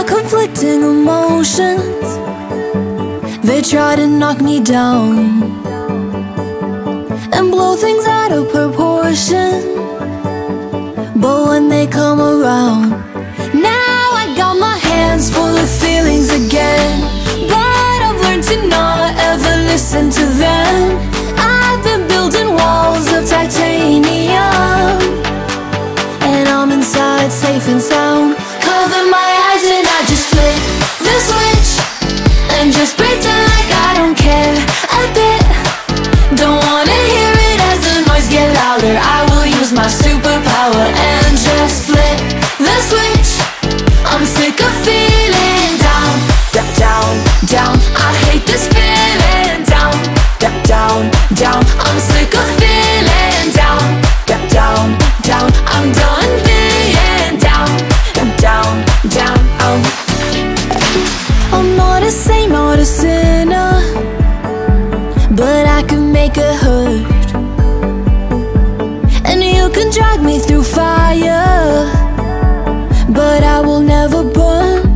got conflicting emotions. They try to knock me down and blow things out of proportion, but when they come around, now I got my hands full of feelings again. But I've learned to not ever listen to them. I've been building walls of titanium, and I'm inside safe and sound. Cover my eyes and I just flip the switch and just pretend like I don't care a bit. Don't wanna hear it as the noise get louder. I will use my superpower and just flip the switch. I'm sick of feeling down, down, down. I hate this feeling down, down, down. I'm sick of feeling down, down, down. I'm done being down, down, down. I'm not a saint, not a sinner, but I can make it hurt. And you can drag me through fire, but I will never burn.